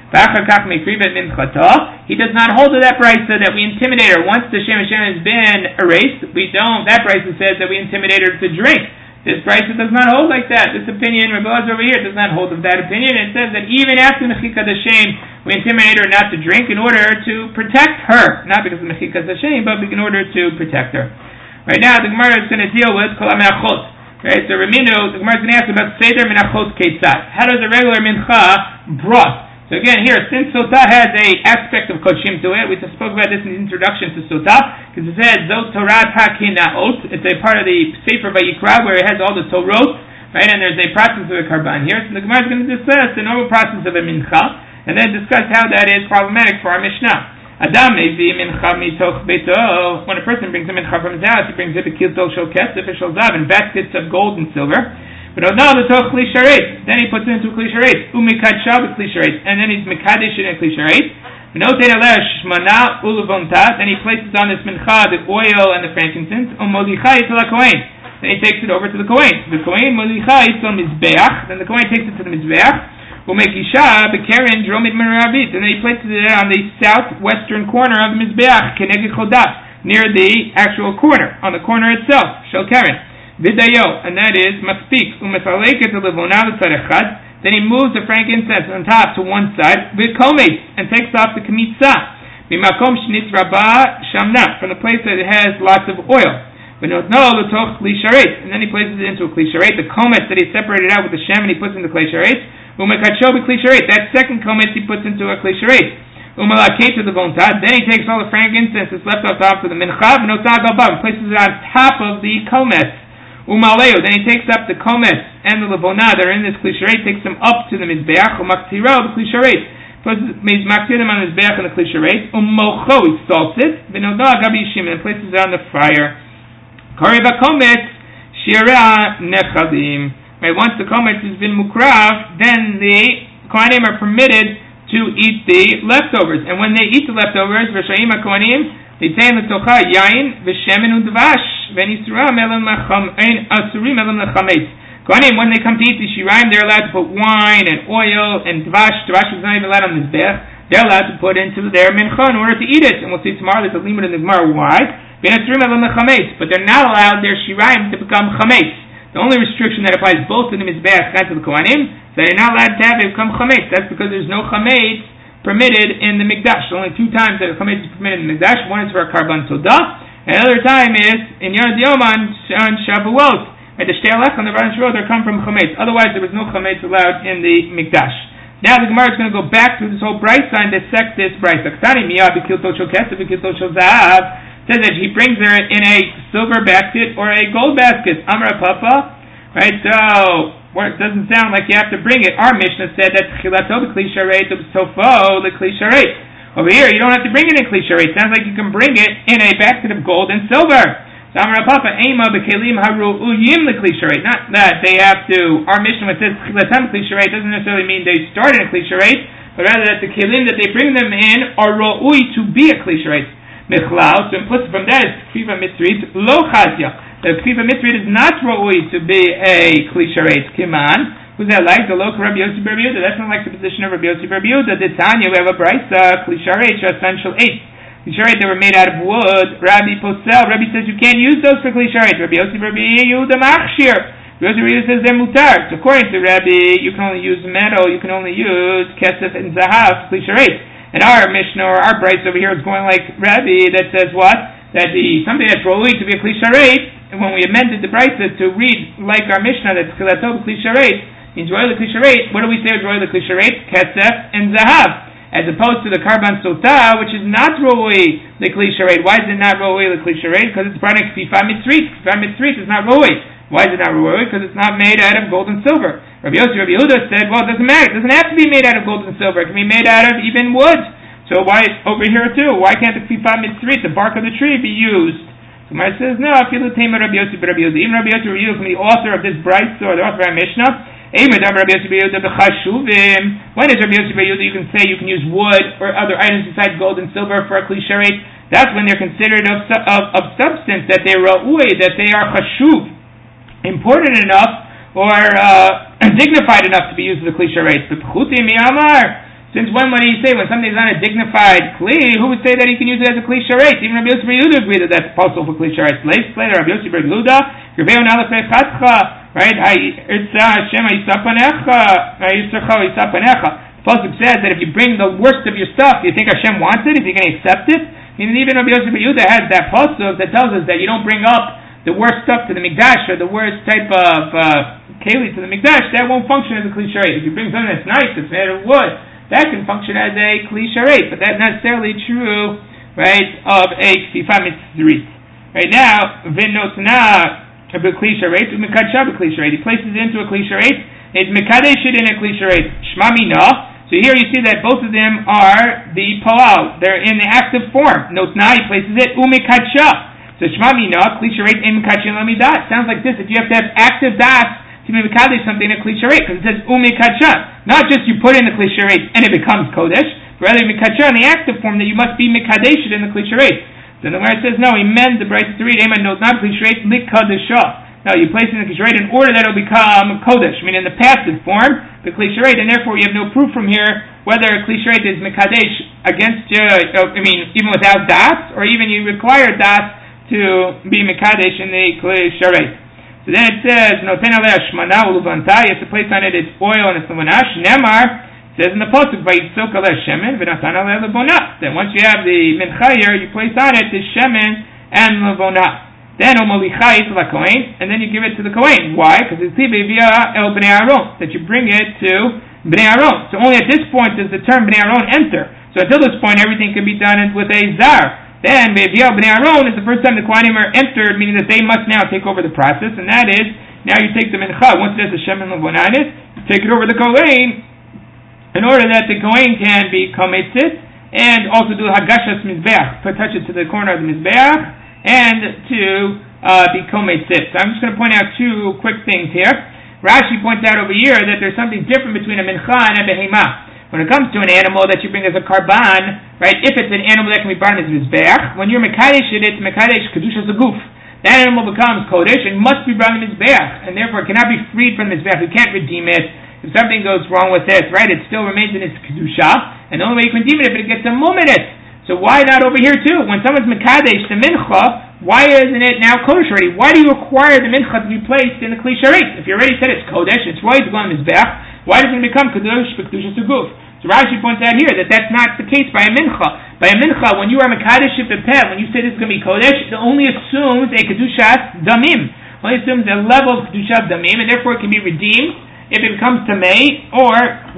He does not hold to that brisa that we intimidate her. Once the Shem Hashem has been erased, we don't. That brisa says that we intimidate her to drink. This brisa does not hold like that. This opinion, Rabbi Elazar over here, does not hold of that opinion. It says that even after Mechika D'Shem, we intimidate her not to drink in order to protect her. Not because of Mechika D'Shem, but in order to protect her. Right now, the Gemara is going to deal with Kol HaMeachot. Right, so Ramino, the Gemara is going to ask about Seder Menachos Ketzat. How does a regular mincha brought? So again, here, since Sotah has a aspect of Kodshim to it, we spoke about this in the introduction to Sotah, because it says, Zot Torah HaKinaot, it's a part of the Sefer Vayikra, where it has all the Torot, right, and there's a process of a Karban here. So the Gemara is going to discuss the normal process of a mincha, and then discuss how that is problematic for our Mishnah. Adam mevi mincha mitoch beito. When a person brings a mincha from his house, he brings it a kiltol shel kesef shel zav, in baskets of gold and silver. But now the toch kli sharet. Then he puts it into a kli sharet. Umikadsha b'kli sharet, and then he's mekadesh in a kli sharet. V'noten aleh shmana uluvontat. Then he places on this mincha the oil and the frankincense. Umolicha yitzal hakohen. Then he takes it over to the kohen. The kohen molicha yitzal mizbeach. Then the kohen takes it to the mizbeach. Umekisha b'keren dromid meravit. And then he places it on the southwestern corner of the mizbeach keneged chodat, near the actual corner, on the corner itself. Shel keren. Vidayo, and that is maspik. Umefaleket levona l'tzad echad. Then he moves the frankincense on top to one side. V'komes, and takes off the kmitza. Mimakom shnitz rabah shamna, from the place that it has lots of oil. V'notno l'toch kli sharet, and then he places it into a kli sharet. The komes that he separated out with the shem, and he puts into kli sharet. Umekadsho b'kli sharet. That second komes he puts into a kli sharet. Umalaket to the vontad. Then he takes all the frankincense that's left off top of the mincha. V'notad al-bav, places it on top of the komes. Umaleo, then he takes up the komes and the levona that are in this kli sharet, takes them up to the mizbeach, umaktiro the kli sharet, maktir them on the mizbeach and the kli sharet, umocho, he salts it, v'nodah gabi yishim, and places it on the fire. Kari v'komes, shira nechadim. Right, once the komes has been mukrav, then the kohanim are permitted to eat the leftovers, and when they eat the leftovers, v'shayim ha-kohanim, they say in the tocha yain v'shemen udvash. Kohanim, when they come to eat the shiraim, they're allowed to put wine and oil and dvash. Dvash is not even allowed on the mizbech. They're allowed to put into their mincha in order to eat it. And we'll see tomorrow there's a limit in the Gemara why. But they're not allowed their shiraim to become chametz. The only restriction that applies both to the mizbech and to the kohanim is that they're not allowed to have it become chametz. That's because there's no chametz permitted in the mikdash. Only two times that chametz is permitted in the mikdash. One is for a karban todah. Another time is in Yom Yom on Shavuot, at the Shteilach on the Baran Shavuot, they come from chametz. Otherwise, there was no chametz allowed in the mikdash. Now the Gemara is going to go back to this whole brisa and dissect this brisa. Ktani miyah b'kilto shel kesef b'kilto shel zahav says that he brings her in a silver basket or a gold basket. Amra Papa, right? So well, it doesn't sound like you have to bring it. Our Mishnah said that tchilato b'kli sharet u'b'sofo l'kli sharet. Over here, you don't have to bring it in kli sharet. It sounds like you can bring it in a basket of gold and silver. So Amar Papa, Ema b'kelim haru'uyim l'kli sharet. Not that they have to. Our mission with this chilatam kli sharet doesn't necessarily mean they started in kli sharet, but rather that the kelim that they bring them in are ru'uy to be a kli sharet. Michlal. So implicit from that is kfiva mitzrit lo chazya. The kfiva mitzrit is not ru'uy to be a kli sharet. Kiman. Who's that like? The local Rabbi Yossi Bar Yehuda. That's not like the position of Rabbi Yossi Bar Yehuda. The Tanya, we have a brisa, kli sharet, essential eight. Kli sharet, they were made out of wood. Rabbi Posel, Rabbi says you can't use those for kli sharet. Rabbi Yossi Bar Yehuda machshir. Rabbi Yossi Bar Yehuda says they're mutar. So according to Rabbi, you can only use metal, you can only use kesef and zahav, kli sharet. And our Mishnah, or our brisa over here is going like Rabbi that says what? That the something that's rolling to be a kli sharet, and when we amended the brisa to read like our Mishnah, that's chilato kli sharet, means royal kli sharet. What do we say with royal kli sharet? Kesef and zahav, as opposed to the karban sotah, which is not roy kli sharet. Why is it not roy kli sharet? Because it's brought in kfifa mitzrit. Kfifa mitzrit is not roy. Why is it not roy? Because it's not made out of gold and silver. Rabbi Yossi, Rabbi Yehuda said, well, it doesn't matter. It doesn't have to be made out of gold and silver. It can be made out of even wood. So why over here too? Why can't the kfifa mitzrit, the bark of the tree, be used? So Mar says no. Afilu tema Rabbi Yossi, Rabbi Yehuda. Even Rabbi Yossi, Rabbi Yehuda, from the author of this brisa or the author of our Mishnah. When is Rabbi Yossi Bar Yehuda you can say you can use wood or other items besides gold and silver for a kli sharet? That's when they're considered of, of, of substance, that they ra'ui, that they are chashuv, important enough or uh, dignified enough to be used as a kli sharet. Since when would he say when something's on a dignified kli, who would say that he can use it as a kli sharet? Even Rabbi Yossi bar Yehuda agreed that that's possible for kli sharet. Later, Rabbi Yossi bar Yehuda, Gaveu nalafei chatcha, right? Irtza Hashem hayisapanecha, hayisracha hayisapanecha. The pasuk says that if you bring the worst of your stuff, do you think Hashem wants it? If you can accept it? I mean, even Rabbi Yossi bar Yehuda has that pasuk that tells us that you don't bring up the worst stuff to the mikdash or the worst type of uh, keli to the mikdash. That won't function as a kli sharet. If you bring something that's nice, that's made of wood, that can function as a kli sharet, but that's not necessarily true, right, of a ksifa mitzrit. Right now, v'notna b'kli sharet, u'mekadsha b'kli sharet. He places it into a kli sharet, it's mekadesh it in a kli sharet. Shma mina. So here you see that both of them are the palal. They're in the active form. Notna, he places it, u'mekadsha. So shma mina, kli sharet, and mekadsha lamidat. Sounds like this, that you have to have active das to be mekadesh something in a kli sharet, because it says u'mekadsha. Not just you put in the kli sharet and it becomes kodesh, but rather mekadsha in the active form that you must be mekadesh in the kli sharet. So the Gemara says no, he meant the Brayta to read Eman not not kli sharet likadesha. No, you place it in the kli sharet in order that it will become kodesh, meaning in the passive form, the kli sharet, and therefore you have no proof from here whether a kli sharet is mekadesh against uh, I mean even without das, or even you require das to be mekadesh in the kli sharet. So then it says, Noten alei hashmana uluvanta, you have to place on it its oil and its levanash. Nemar, it says in the pasuk, Vayitzok alei shemen, v'natan alei levona. Then once you have the mincha here, you place on it the shemen and levona. Then umolichai to the kohen, and then you give it to the kohen. Why? Because it's via el bnei Aaron, that you bring it to bnei Aaron. So only at this point does the term bnei Aaron enter. So until this point, everything can be done with a zar. Then, Be'eviel B'nei Aaron is the first time the Kohanim are entered, meaning that they must now take over the process, and that is, now you take the mincha, once there's a shemen levonanis, you take it over the Kohen, in order that the Kohen can be kometzit, and also do hagashas mizbeach, touch it to the corner of the mizbeach, and to uh, be kometzit. So I'm just going to point out two quick things here. Rashi points out over here that there's something different between a mincha and a behemah. When it comes to an animal that you bring as a karban, right, if it's an animal that can be burned as mizbeach, when you're mekadesh it, it's mekadesh kedusha zaguf. That animal becomes kodesh and must be burned in mizbeach, and therefore it cannot be freed from mizbeach. You can't redeem it. If something goes wrong with it, right, it still remains in its kedusha, and the only way you can redeem it if it gets a muminit. So why not over here too? When someone's mekadesh the mincha, why isn't it now kodesh already? Why do you require the mincha to be placed in the kli sharet? If you already said it's kodesh, it's right to go on mizbeach. Why doesn't it become Kadosh B'Kedusha Seguf? So Rashi points out here that that's not the case by a mincha. By a mincha, when you are Mekadesh Shipepeh, when you say this is going to be Kodesh, it only assumes a Kedushas Damim. It only assumes a level of Kedushas Damim, and therefore it can be redeemed if it becomes Tamei, or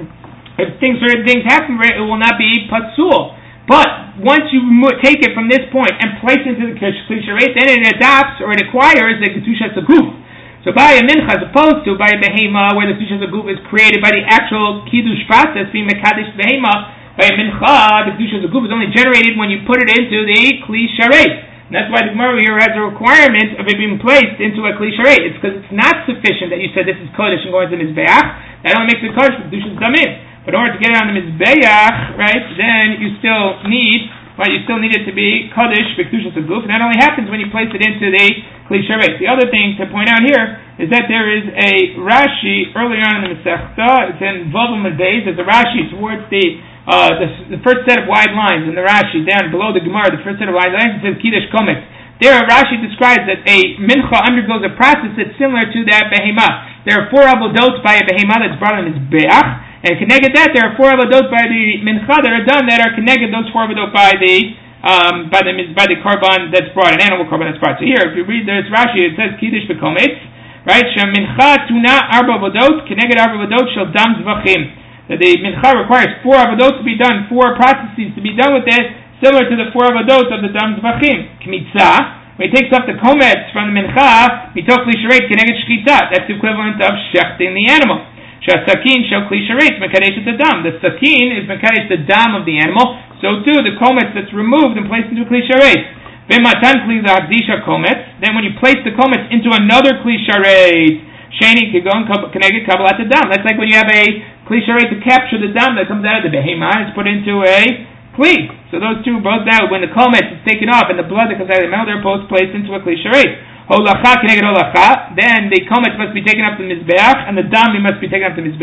if things certain things happen, it will not be Patsul. But once you take it from this point and place it into the Kli Sharet, then it adopts or it acquires the Kedushas Seguf. So by a mincha, as opposed to by a behema, where the kedusha zaguf is created by the actual kiddush process, being mekadesh behema, by a mincha, the kedusha zaguf is only generated when you put it into the kli sharet. And that's why the Gemara here has a requirement of it being placed into a kli sharet. It's because it's not sufficient that you said this is kodesh and going to the mizbeach. That only makes it kodesh, but kedusha come in. But in order to get it on the mizbeach, right, then you still need, right, you still need it to be kodesh, kedusha zaguf, and that only happens when you place it into the kli sharet. The other thing to point out here is that there is a Rashi earlier on in the Masechta. It's in Vav Amud Beis. There's a Rashi towards the, uh, the the first set of wide lines in the Rashi down below the Gemara. The first set of wide lines, it says Kiddush Kometz. There, Rashi describes that a mincha undergoes a process that's similar to that behemah. There are four avodot by a behemah that's brought on his beach, and connected that there are four avodot by the mincha that are done that are connected those four avodot by the Um, by the by the korban that's brought, an animal korban that's brought. So here, if you read this Rashi, it says Kiddush B'Kometz, right? Shem mincha tuna arba avodot, connected arba avodot shel dam zvachim. That the mincha requires four avodot to be done, four processes to be done with it, similar to the four avodot of the dam zvachim. Kmitza, when he takes off the kometz from the mincha, mitok kli sharet connected shkita. That's the equivalent of shechting the animal. Shasakin shel kli sharet mekadesh the dam. The sakin is mekadesh the dam of the animal. So too, the kometz that's removed and placed into a kli sharet. V'matan kli l'hakdisha kometz. Then when you place the kometz into another kli sharet, sheni kigon keneged kabbalat dam. That's like when you have a kli sharet to capture the dam that comes out of the behemah, it's put into a kli. So those two both now, when the kometz is taken off and the blood that comes out of the mouth, they're both placed into a kli sharet. Holacha keneged holacha. Then the kometz must be taken up to the mizbeach, and the dam must be taken up to the mizbeach.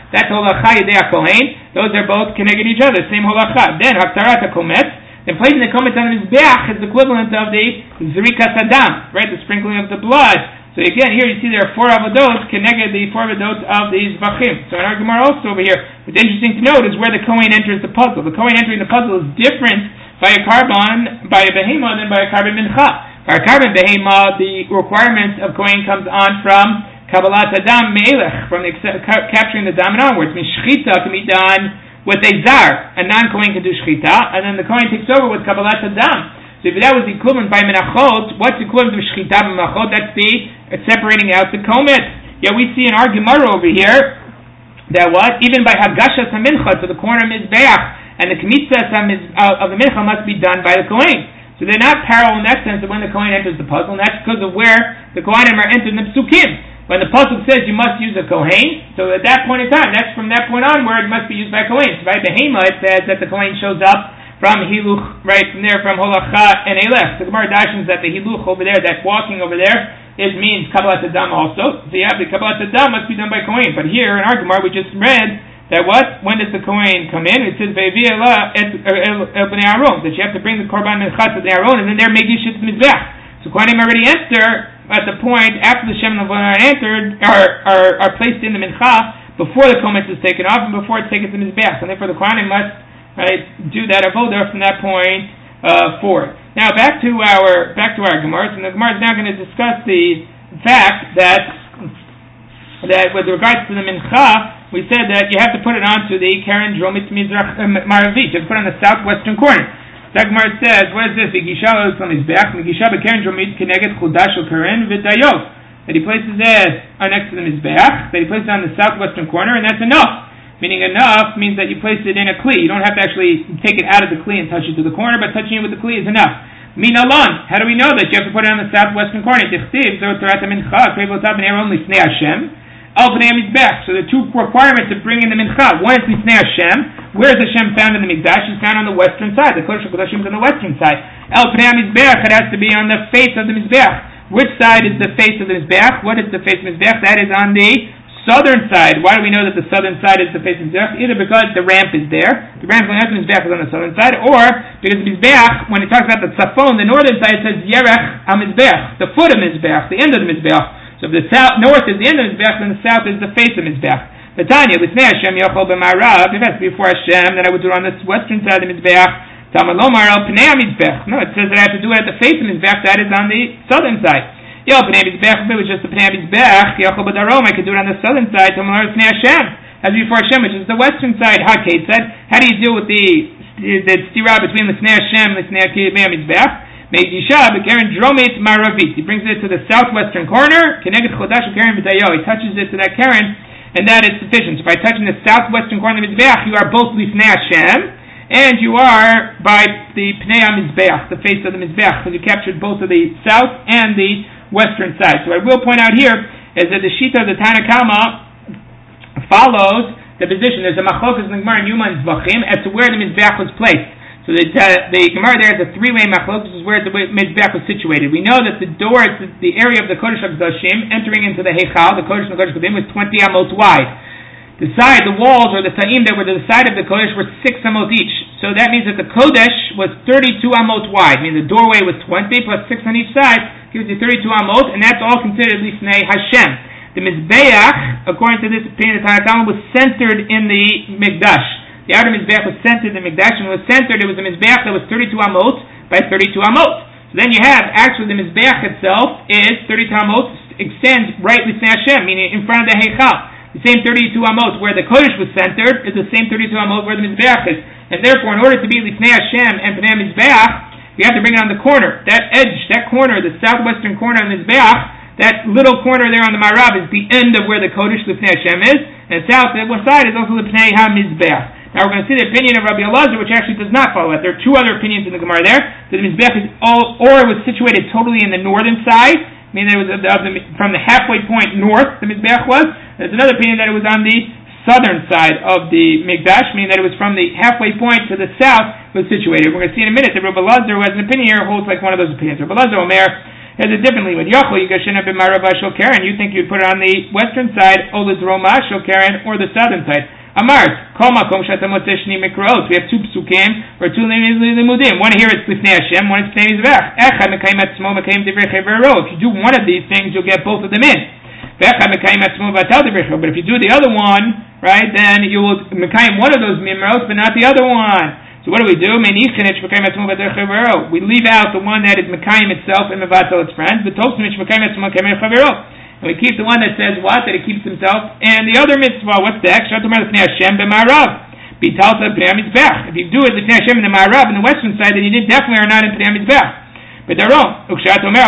That's holacha yedei kohen. Those are both connected each other, same holacha. Then haftarat hakometz, then placing the kometz on the mizbeach is the equivalent of the zrikas adam, right, the sprinkling of the blood. So again, here you see there are four avodot connected the four avodot of the zvachim. So in our Gemara also over here, what's interesting to note is where the kohen enters the puzzle. The kohen entering the puzzle is different by a carbon, by a behema than by a carbon mincha. By a carbon behema, the requirement of kohen comes on from Kabbalat Adam Melech, from the, capturing the dam and onwards. I mean, shchita can be done with a zar. A non-kohen can do shchita, and then the kohen takes over with Kabbalat Adam. So if that was the equivalent by menachot, what's the equivalent of shchita by menachot? That's the uh, separating out the komet. Yeah, we see in our Gemara over here that what? Even by hagashas hamincha, to the corner mizbeach, and the kmitzas uh, of the mincha must be done by the kohen. So they're not parallel in that sense of when the kohen enters the puzzle, and that's because of where the kohanim are entered in the psukim. When the pasuk says you must use a kohen, so at that point in time, that's from that point onward, it must be used by kohen. So by behema, it says that the kohen shows up from hiluch, right from there, from holacha and elech. The Gemara dashens that the hiluch over there, that walking over there, is means kabbalat adam also. So yeah, the kabbalat adam must be done by kohen. But here in our Gemara, we just read that what? When does the kohen come in? It says ve'vi'ela el bnei Aaron, that you have to bring the korban mincha to the Aaron, and then they're megish it to mizbeach. So kohanim already enter at the point after the Shem and the Levanon entered, are, are are placed in the mincha before the kometz is taken off and before it's taken to the mizbeach, and therefore the kohanim must right do that avodah from that point uh, forward. Now back to our back to our Gemara, and the Gemara is now going to discuss the fact that that with regards to the mincha, we said that you have to put it onto the keren dromit mizrach uh, maravit, just put it on the southwestern corner. The Gemara says, what is this? Migisha from his back. Migisha bekeren dromit keneged chudash o keren v'dayov. That he places it next to the mizbeach. That he places it on the southwestern corner, and that's enough. Meaning enough means that you place it in a kli. You don't have to actually take it out of the kli and touch it to the corner, but touching it with the kli is enough. Min alon. How do we know that you have to put it on the southwestern corner? Tichtiv zot torat mincha krevotav b'nei only snei Hashem. El b'nei mizbeach. So the two requirements of bringing the mincha. One is l'snei Hashem. Where is Hashem found in the Mikdash? It's found on the western side. The Kodesh HaKodashim is on the western side. El Pnei HaMizbeach, it has to be on the face of the Mizbeach. Which side is the face of the Mizbeach? What is the face of the Mizbeach? That is on the southern side. Why do we know that the southern side is the face of the Mizbeach? Either because the ramp is there, the ramp going out to the Mizbeach is on the southern side, or because the Mizbeach, when it talks about the Tzafon, the northern side, it says Yerech HaMizbeach, the foot of Mizbeach, the end of the Mizbeach. So if the south, north is the end of the Mizbeach, then the south is the face of Mizbeach. Tanya, with Hashem Yochol b'Marav. If it has to be before Hashem, then I would do it on the western side of the Mizbeach. Tamalomar el Pnei Mizbeach. No, it says that I have to do it at the face of the Mizbeach. That is on the southern side. Yo Pnei Mizbeach. If it was just the Pnei Mizbeach, Yochol b'Darom, I could do it on the southern side. Tamalomar Pnei Hashem. As before Hashem, which is the western side. Hakei said. How do you deal with the the stira between the Pnei Hashem and the Pnei Mizbeach? Meidisha b'Keren Dromit Maravit. He brings it to the southwestern corner. Keneged Chodash Keren v'Dayo. He touches it to that Keren, and that is sufficient. So by touching the southwestern corner of the Mizbeach, you are both Lifnei Hashem, and you are by the Pnei HaMizbeach, the face of the Mizbeach, because you captured both of the south and the western side. So I will point out here is that the Shita of the Tanna Kama follows the position. There's a machlokas in the Gemara in Yuma and Zvachim as to where the Mizbeach was placed. So the, uh, the Gemara there is a three-way machlokas, is where the Mizbeach was situated. We know that the door, the, the area of the Kodesh HaKodashim, entering into the Heichal, the Kodesh HaKodesh was twenty amot wide. The side, the walls, or the Ta'im that were to the side of the Kodesh were six amot each. So that means that the Kodesh was thirty-two amot wide. I mean, the doorway was twenty plus six on each side, gives you thirty-two amot, and that's all considered Lifnei Hashem. The Mizbeach, according to this opinion of the Tanna Kama, was centered in the Mikdash. The outer Mizbeach was centered in the Mikdash, and was centered, it was a Mizbeach that was thirty-two amot by thirty-two amot. So then you have, actually the Mizbeach itself is thirty-two amot, extends right Lifnei Hashem, meaning in front of the Heichal. The same thirty-two amot where the Kodesh was centered is the same thirty-two amot where the Mizbeach is. And therefore, in order to be Lifnei Hashem and Pnei Mizbeach, you have to bring it on the corner. That edge, that corner, the southwestern corner of the Mizbeach, that little corner there on the Marav is the end of where the Kodesh Lifnei Hashem is, and south, the west side is also the Pnei HaMizbeach. Now we're going to see the opinion of Rabbi Elazar, which actually does not follow that. There are two other opinions in the Gemara there. That the Mizbeach is all, or it was situated totally in the northern side, meaning that it was of the, of the, from the halfway point north, the Mizbeach was. There's another opinion that it was on the southern side of the Mikdash, meaning that it was from the halfway point to the south was situated. We're going to see in a minute that Rabbi Elazar, who has an opinion here, holds like one of those opinions. Rabbi Elazar Omer, There's a different limud. Yochel Yigashina b'Marava Shel Karen. You think you'd put it on the western side, Olizroma Shel Karen, or the southern side. Amart, Kol Makom Shatam Motzeshni Mikrot. We have two psukim or two limudim. One here is Lifnei Hashem, one is Lifnei Mizbech. Echad Mekayim Atzmo Mekayim Divrei Chevero. If you do one of these things, you'll get both of them in. Echad Mekayim Atzmo Vatal Divrei Chevero. But if you do the other one, right, then you will Mekayim one of those mimros, but not the other one. So what do we do? We leave out the one that is Mekayim itself and Mevatel its friends, but and we keep the one that says what? That it keeps himself and the other mitzvah. What's the extra? If you do it Lifnei Hashem in the Ma'arav, in the western side, then you definitely are not in Pnei HaMizbech. But daron, but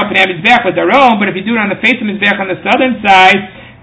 if you do it on the face of Mizbech on the southern side,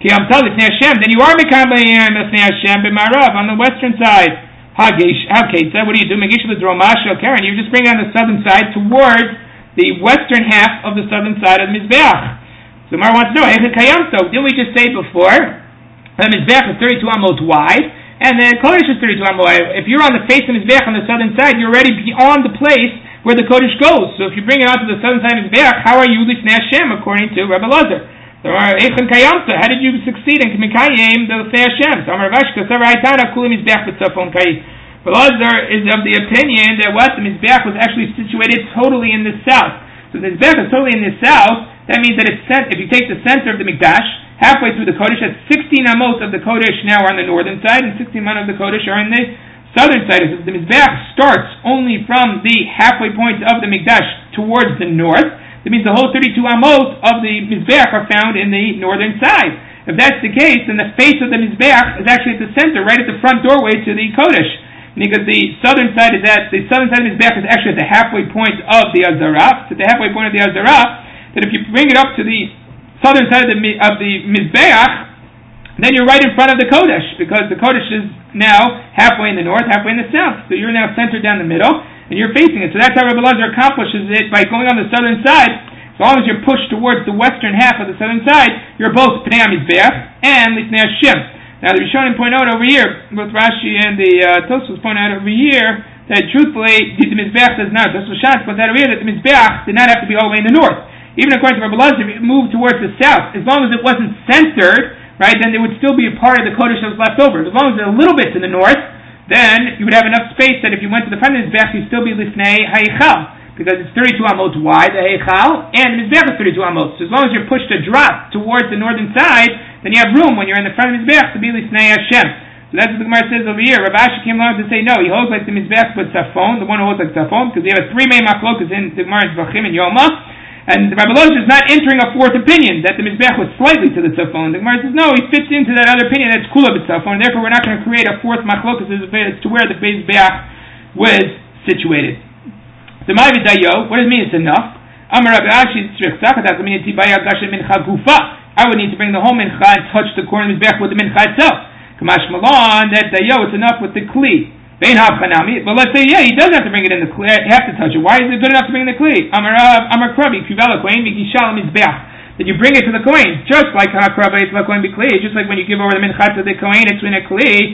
then you are Mekayim Lifnei Hashem b'Ma'arav on the western side. Okay, so what do you do? Karen, you just bring it on the southern side towards the western half of the southern side of the Mizbeach. So Mar wants to know, didn't we just say before, the Mizbeach is thirty-two amot wide, and the Kodesh is thirty-two amot wide. If you're on the face of the Mizbeach on the southern side, you're already beyond the place where the Kodesh goes. So if you bring it onto the southern side of the Mizbeach, how are you Lifnei Hashem, according to Rebbe Lazar? How did you succeed in Mikayim the Lifnei Hashem? So Amar Ravash Kasav Haitana Kulim Mizbeach B'Tzafon Kai. But Lazar is of the opinion that what the Mizbeach was actually situated totally in the south. So the Mizbeach is totally in the south. That means that it's sent. If you take the center of the Mikdash halfway through the Kodesh, that's sixteen amot of the Kodesh now are on the northern side, and sixteen amot of the Kodesh are on the southern side. So the Mizbeach starts only from the halfway point of the Mikdash towards the north. That means the whole thirty-two amot of the Mizbeach are found in the northern side. If that's the case, then the face of the Mizbeach is actually at the center, right at the front doorway to the Kodesh. Because the southern side is at the southern side of the Mizbeach is actually at the halfway point of the Azarah. So at the halfway point of the Azarah, that if you bring it up to the southern side of the of the Mizbeach, then you're right in front of the Kodesh, because the Kodesh is now halfway in the north, halfway in the south. So you're now centered down the middle, and you're facing it. So that's how Rebbe Lazar accomplishes it by going on the southern side. As long as you're pushed towards the western half of the southern side, you're both Pnei HaMizbeach and Lifnei Hashem. Now the Rishonim point out over here, both Rashi and the uh, Tosfos point out over here, that truthfully, the Mizbeach does not, Tosfos Shas points out over here that the Mizbeach did not have to be all the way in the north. Even according to Rebbe Lazar, if it moved towards the south, as long as it wasn't centered, right, then it would still be a part of the Kodesh that was left over. As long as it's a little bit to the north, then you would have enough space that if you went to the front of the Mizbeach, you'd still be Lifnei Ha'ichal, because it's thirty-two amot wide, the Ha'ichal, and the Mizbeach is thirty-two amot. So as long as you're pushed to drop towards the northern side, then you have room when you're in the front of the Mizbeach to be Lifnei Hashem. So that's what the Gemara says over here. Rav Ashi came along to say, no, he holds like the Mizbeach but Tzafon, the one who holds like Tzafon, because we have a three main machlokas in the Gemara in Zvachim and Yoma, and Rabbi Losh is not entering a fourth opinion, that the Mizbeach was slightly to the Tzafon. The Gemara says, no, he fits into that other opinion that's Kula b'Tzafon, therefore we're not going to create a fourth machlokas as to where the Mizbeach was situated. So my Vidayo, what does it mean it's enough? Amar Rabbi Ashi tzrich tzachat mean tibaya gashem mincha gufa. I would need to bring the whole mincha and touch the corner of the Mizbeach with the mincha itself. Kamash Malon, that Dayo, it's enough with the Kli. Vein Havchanami. But let's say, yeah, he does have to bring it in the Kli. You have to touch it. Why is it good enough to bring in the Kli? Amar Amar Krabi, Kivala Kohen, Mikishal Mizbeach. That you bring it to the Kohen. Just like Hakrabi, it's like Kohen Bikli. Just like when you give over the mincha to the Kohen, it's in a Kli.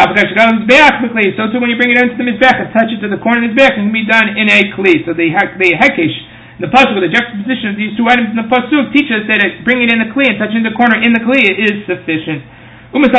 So too when you bring it into the Mizbeach and touch it to the corner of the Mizbeach, it can be done in a Kli. So the, the Hekesh, the pasuk, the juxtaposition of these two items in the pasuk teaches that it, bringing it in the Kli and touching the corner in the Kli is sufficient. How do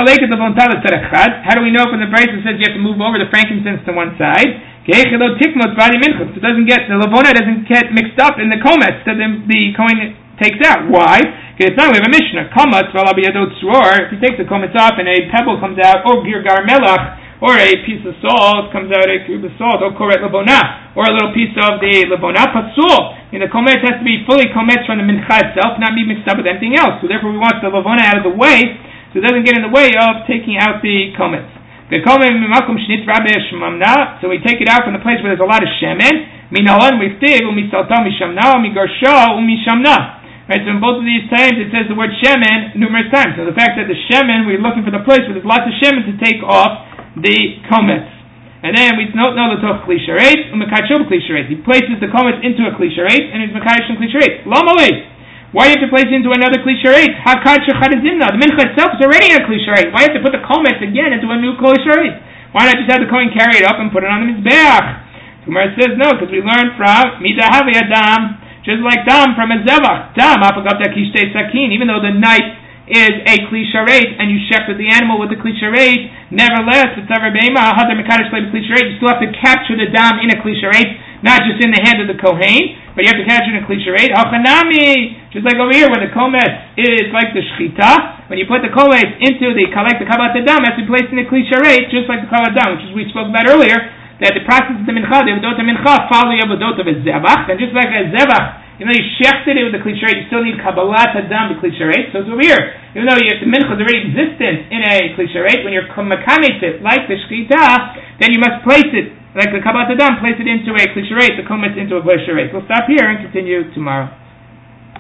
we know from the Brisa says you have to move over the frankincense to one side? So it doesn't get, the Levona doesn't get mixed up in the kometz that the, the Kohen takes out. Why? Because it's not, we have a Mishnah. If you take the kometz off and a pebble comes out, or girgar melach, or a piece of salt comes out, a cube of salt, or koret levona, or a little piece of the levona pasul. And the kometz has to be fully kometz from the mincha itself, not be mixed up with anything else. So therefore we want the levona out of the way, so it doesn't get in the way of taking out the kometz. So we take it out from the place where there's a lot of shemen. Right, so in both of these times it says the word shemen numerous times. So the fact that the shemen, we're looking for the place where there's lots of shemen to take off the kometz. And then we don't know the toch kli sharet, umekachel kli sharet. He places the kometz into a kli sharet and he's mekayish kli sharet. Lomali. Why do you have to place it into another kli sharet? Hakad shechadazimna. The mincha itself is already a kli sharet. Why do you have to put the kometz again into a new kli sharet? Why not just have the kohen carry it up and put it on the mizbeach? Gemara says no, because we learned from Midah Havi Adam Just like dam from a zevach. Dam, apagavta kishtei sakin, even though the knife is a kli sharet, and you shepherd the animal with the kli sharet, nevertheless, it's ever beima, hadar mekadosh le kli sharet, you still have to capture the dam in a kli sharet, not just in the hand of the kohen, but you have to capture it in a kli sharet. Hachanami, just like over here, when the kometz is like the shchita, when you put the kometz into the collect the kabbat dam, that's placed in the kli sharet, just like the kabbat dam, which is we spoke about earlier, that the process of the mincha, the avodot of mincha, follow the avodot of a zevach, and just like a zevach, even though you shechted it with the kli sharet, you still need kabbalat hadam the kli sharet. So it's over here. Even though you, the mincha is already existent in a kli sharet, when you're mekanes it like the shchita, then you must place it like the kabbalat hadam, place it into a kli sharet, the kometz into a kli sharet. We'll stop here and continue tomorrow.